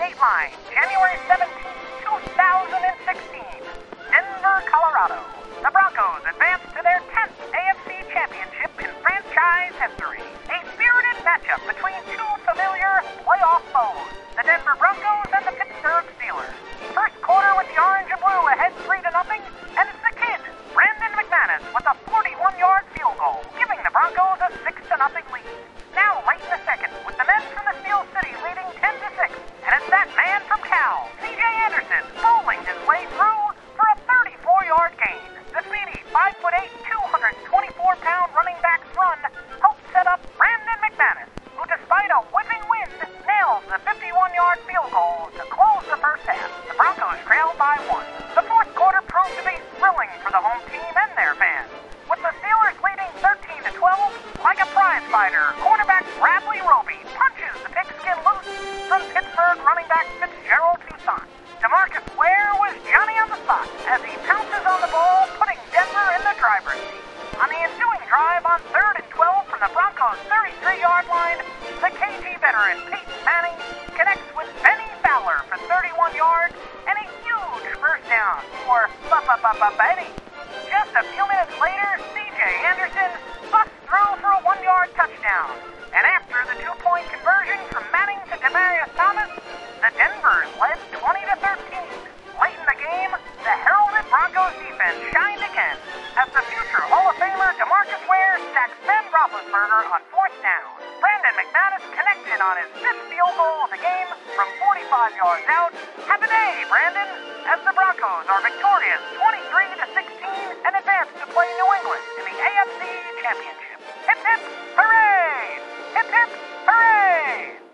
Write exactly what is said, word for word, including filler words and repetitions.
Dateline, January seventeenth, two thousand sixteen. Denver, Colorado. The Broncos advance to their tenth A F C Championship in franchise history. A spirited matchup between two familiar playoff foes, the Denver Broncos and the Pittsburgh Steelers. First quarter with the orange and blue ahead three to nothing, and it's the kid, Brandon McManus, with a forty-one-yard field goal, giving the Broncos a six to nothing lead. Now late in the second, with the men from the Steel City leading ten to six, and it's that man from Cal, C J Anderson, bowling his way through for a thirty-four-yard gain. The speedy five foot eight, two hundred twenty-four pound running back's run helped set up Brandon McManus, who despite a whipping wind, nails the fifty-one-yard field goal to close the first half. The Broncos trailed by one. The fourth quarter proved to be thrilling for the home team and their fans, with the Steelers leading thirteen to twelve. Like a prize fighter, cornerback Bradley Roby punches the pigskin loose from Pittsburgh running back Fitzgerald Toussaint. DeMarcus Ware was Johnny on the spot as he pounces on the ball, putting Denver in the driver's seat. On the ensuing drive on third and twelve from the Broncos' thirty-three-yard line, the K G veteran Peyton Manning connects with Benny Fowler for thirty-one yards and a huge first down for Benny. Just a few minutes later, C J Anderson busts through for a one-yard touchdown. And after the two-point conversion from Manning to Demaryius Thomas, the Denvers led twenty to thirteen. Late in the game, the heralded Broncos defense shined again as the future Hall of Famer DeMarcus Ware sacks Ben Roethlisberger on fourth down. Brandon McManus connected on his fifth field goal of the game from forty-five yards out. Happy day, Brandon, as the Broncos are victorious twenty-three to sixteen and advance to play New England in the A F C Championship. Hip hip hooray! Hip hip hooray!